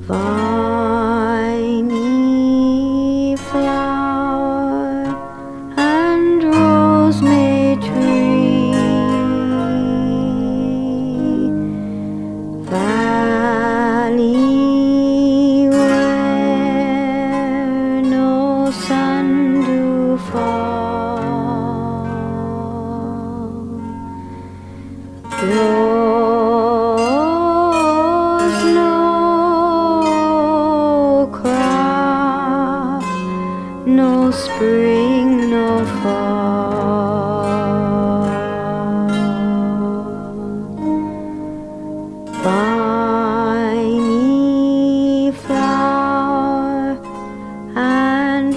Viney flower and rosemary tree, valley where no sun do fall, grows no crop, no spring, no fall. Viney flower and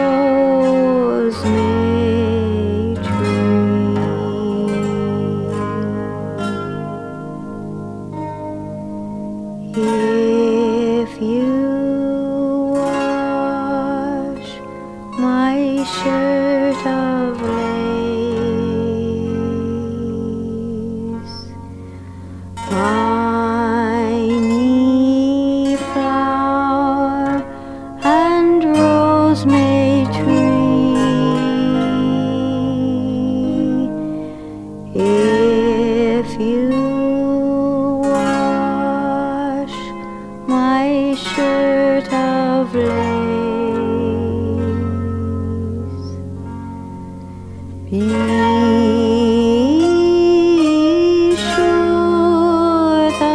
rosemary tree. If you wash my shirt of lace, viney flower and rosemary tree, if you wash my shirt of lace, be sure the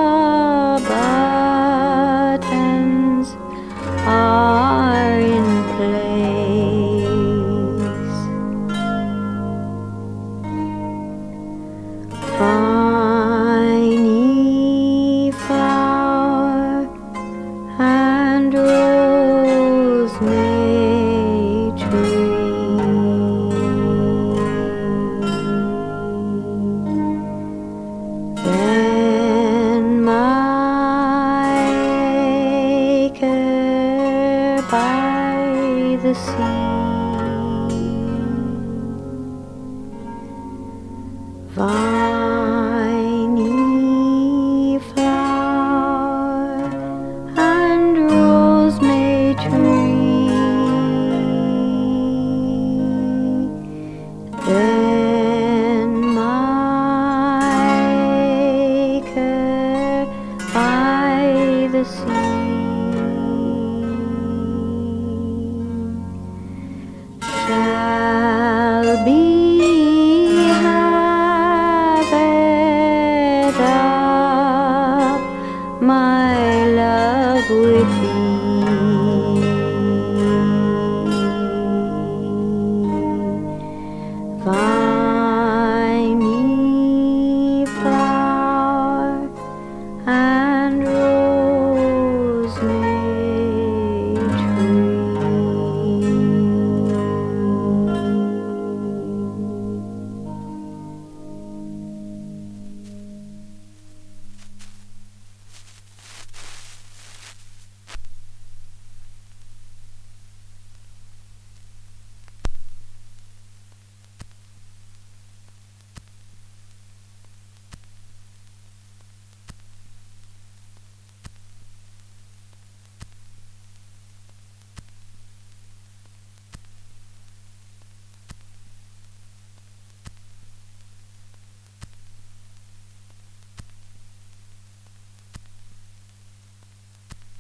buttons are in place. Viney flower and rosemary tree. Then my acre by the sea, viney flower and rosemary tree, then my acre by the sea shall be gathered up, my love, with thee.